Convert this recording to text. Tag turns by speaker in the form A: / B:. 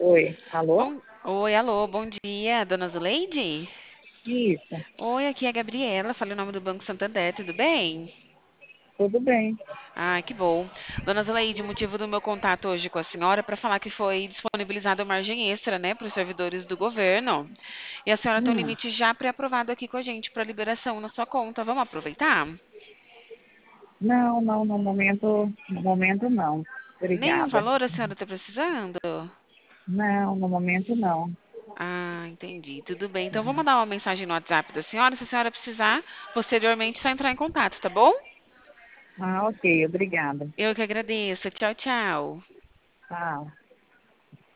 A: Oi, alô?
B: Oi, alô, bom dia, dona Zuleide?
A: Isso,
B: Oi, aqui é a Gabriela, falei o nome do Banco Santander, tudo bem?
A: tudo bem.
B: Ah, que bom. Dona Zuleide, o motivo do meu contato hoje com a senhora é para falar que foi disponibilizada margem extra, né, para os servidores do governo. E a senhora tem um
A: Hum,
B: limite já pré-aprovado aqui com a gente para liberação na sua conta. Vamos aproveitar?
A: não, não, no momento não.
B: Nenhum
A: Obrigada.
B: valor a senhora está precisando?
A: Não, no momento não.
B: Ah, entendi. Tudo bem. Então, vou mandar uma mensagem no WhatsApp da senhora. Se a senhora precisar, posteriormente, é só entrar em contato, tá bom?
A: Ah, ok, obrigada.
B: Eu que agradeço. Tchau, tchau.
A: Tchau.